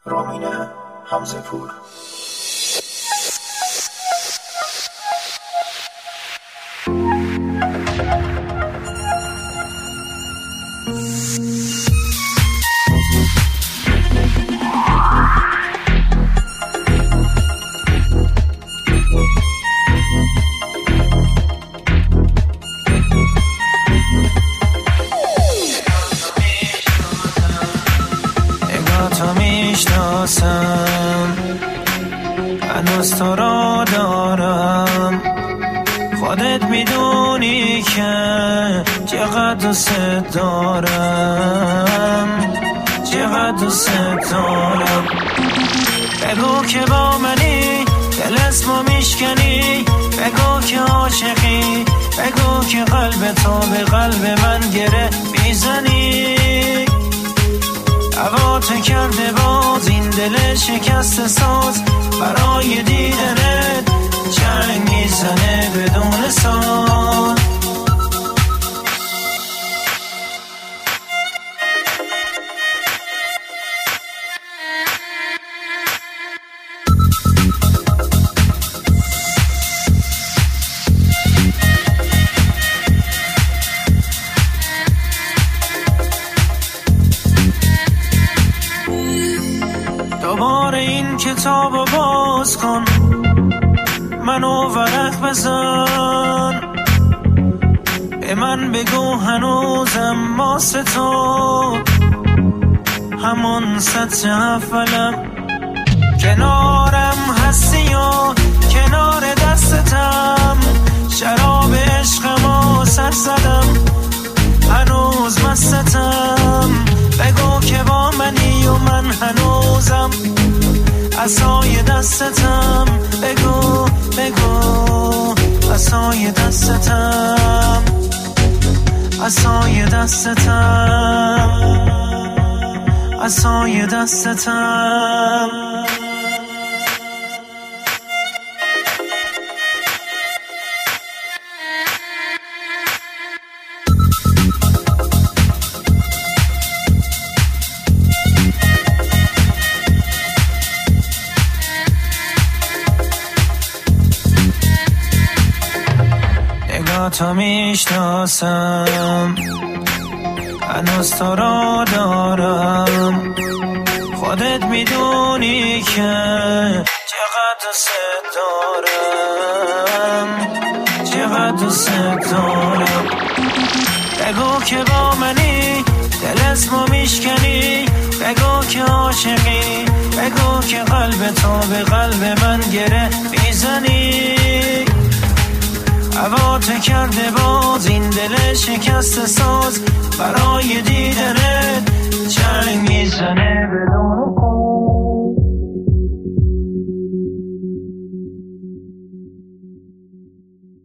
رامین حمزه‌پور. میشناسم هنوز تو را دارم، خودت میدونی که چقدر دوست دارم، چقدر دوست دارم. بگو که با منی، دل اسمو میشکنی، بگو که عاشقی، بگو که قلب تو به قلب من گره میزنی. هوات کرده باز این دل شکست ساز، برای دیدنت چنگ میزنه بدون ساز. دوباره این کتابو باز کن، منو ورق بزن، به من بگو هنوزم واسه تو همون سطح اولم. کنارم هستی و کنار دستتم، شراب عشقمو سر زدم، هنوز مستم. بگو که با منی و من هنوزم عصای دستتم. بگو بگو عصای دستتم، عصای دستتم، عصای دستتم. تو میشناسم هنوز تو را دارم، خودت میدونی که چقدر دوست دارم، چقدر دوست دارم. بگو که با منی، دل اسمو میشکنی، بگو که عاشقی، بگو که قلب تو به قلب من گره میزنی. هوات کرده باز این دل شکست ساز، برای دیدنت چنگ میزنه بدون